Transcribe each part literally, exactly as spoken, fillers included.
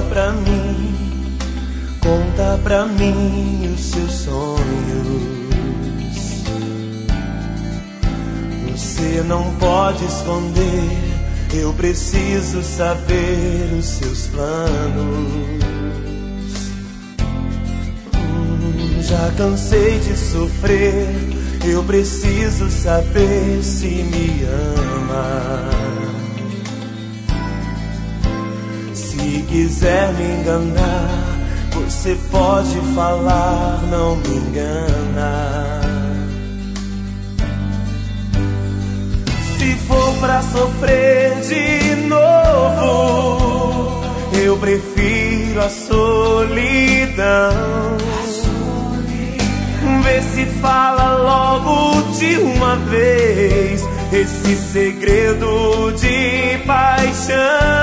Conta pra mim, conta pra mim os seus sonhos. Você não pode esconder, eu preciso saber os seus planos. hum, Já cansei de sofrer, eu preciso saber se me ama. Se quiser me enganar, você pode falar, não me engana. Se for pra sofrer de novo, eu prefiro a solidão. Vê se fala logo de uma vez esse segredo de paixão.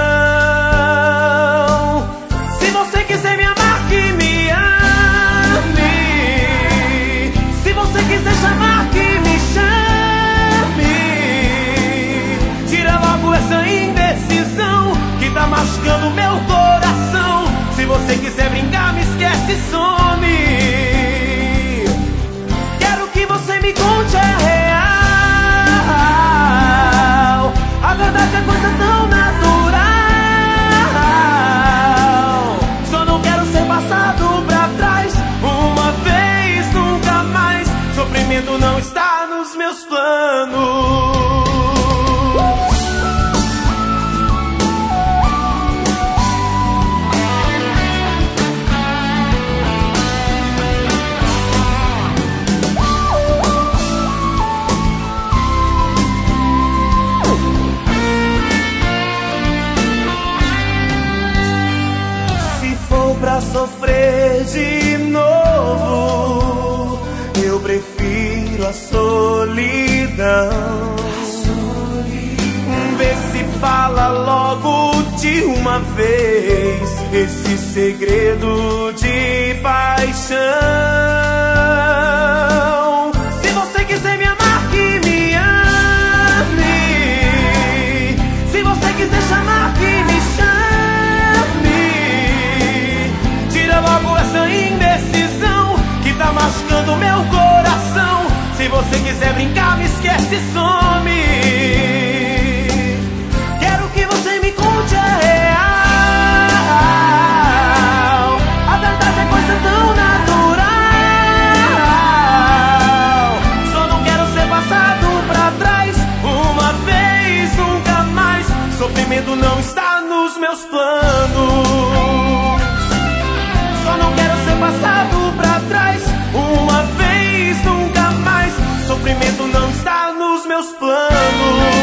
Se você quiser me amar, que me ame. Se você quiser chamar, que me chame. Tira logo essa indecisão que tá machucando meu coração. Se você quiser brincar, me esquece e some. Quero que você me conte a real. A verdade é coisa tão natural. Só não quero ser passado pra trás uma vez, nunca mais. Sofrimento não está nos meus planos. Pra sofrer de novo, eu prefiro a solidão. Vê se fala logo de uma vez esse segredo de paixão. Se você quiser me amar, que me ame. Se você quiser chamar, que me chame. Logo essa indecisão que tá machucando meu coração. Se você quiser brincar, me esquece e some. Quero que você me conte a real. A verdade é coisa tão natural. Só não quero ser passado pra trás uma vez, nunca mais. Sofrimento não está nos meus planos. Só não quero ser passado pra trás uma vez, nunca mais. Sofrimento não está nos meus planos.